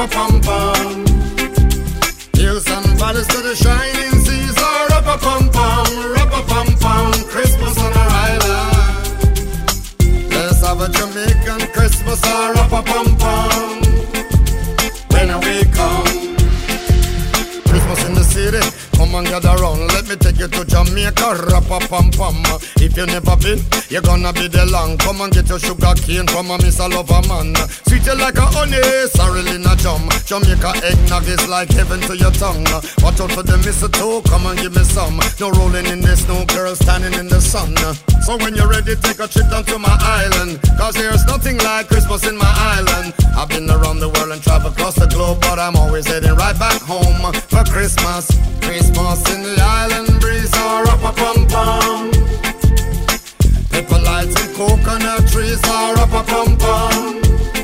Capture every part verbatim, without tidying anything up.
pum pum. Hills and valleys to the shining seas, oh, rap a pum pum, rap a pum pum. Christmas on our island. Let's have a Jamaican Christmas, oh, rap a pum pum. When we come, Christmas in the city. Come and gather round, let me take you to Jamaica, rap-a-pum-pum. If you never been, you're gonna be there long. Come and get your sugar cane from a Miss Loverman. Sweet you like a honey, sorry in a jam. Jamaica eggnog is like heaven to your tongue. Watch out for the mistletoe, come and give me some. No rolling in the snow, girl standing in the sun. So when you're ready, take a trip down to my island, cause there's nothing like Christmas in my island. I've been around the world and traveled across the globe, but I'm always heading right back home for Christmas. Christmas in the island breeze, oh, rap-a-pum-pum. Pepper lights and coconut trees, oh, rap-a-pum-pum.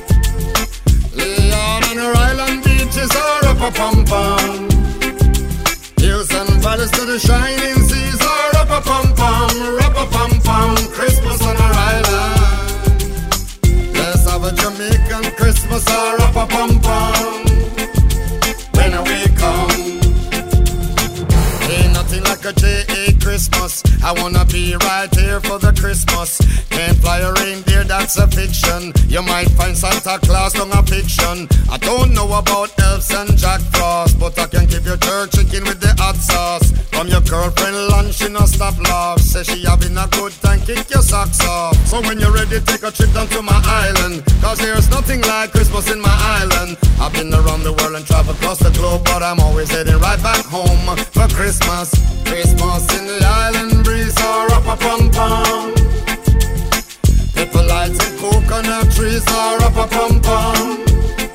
Leon and her island beaches, oh, rap-a-pum-pum. Hills and valleys to the shining seas, oh, rap-a-pum-pum, rap-a-pum-pum. Christmas on our island. Let's have a Jamaican Christmas, oh, rap-a-pum-pum. When we come, ain't nothing like a J A Christmas. I wanna be right here for the Christmas. Can't fly a reindeer, that's a fiction. You might find Santa Claus on a fiction. I don't know about elves and Jack Frost, but I can give you jerk chicken with the hot sauce. From your girlfriend lunch, she no stop laugh. Say she having a good time, kick your socks off. So when you're ready, take a trip down to my island, cause there's nothing like Christmas in my island. I've been around the world and traveled across the globe, but I'm always heading right back home for Christmas. Christmas in the island breeze, oh, rap-a-pum-pum. Pepper lights and coconut trees, oh, rap-a-pum-pum.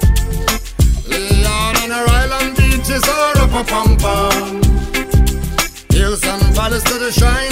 Leon and her island beaches, oh, rap-a-pum-pum. Hills and valleys to the shine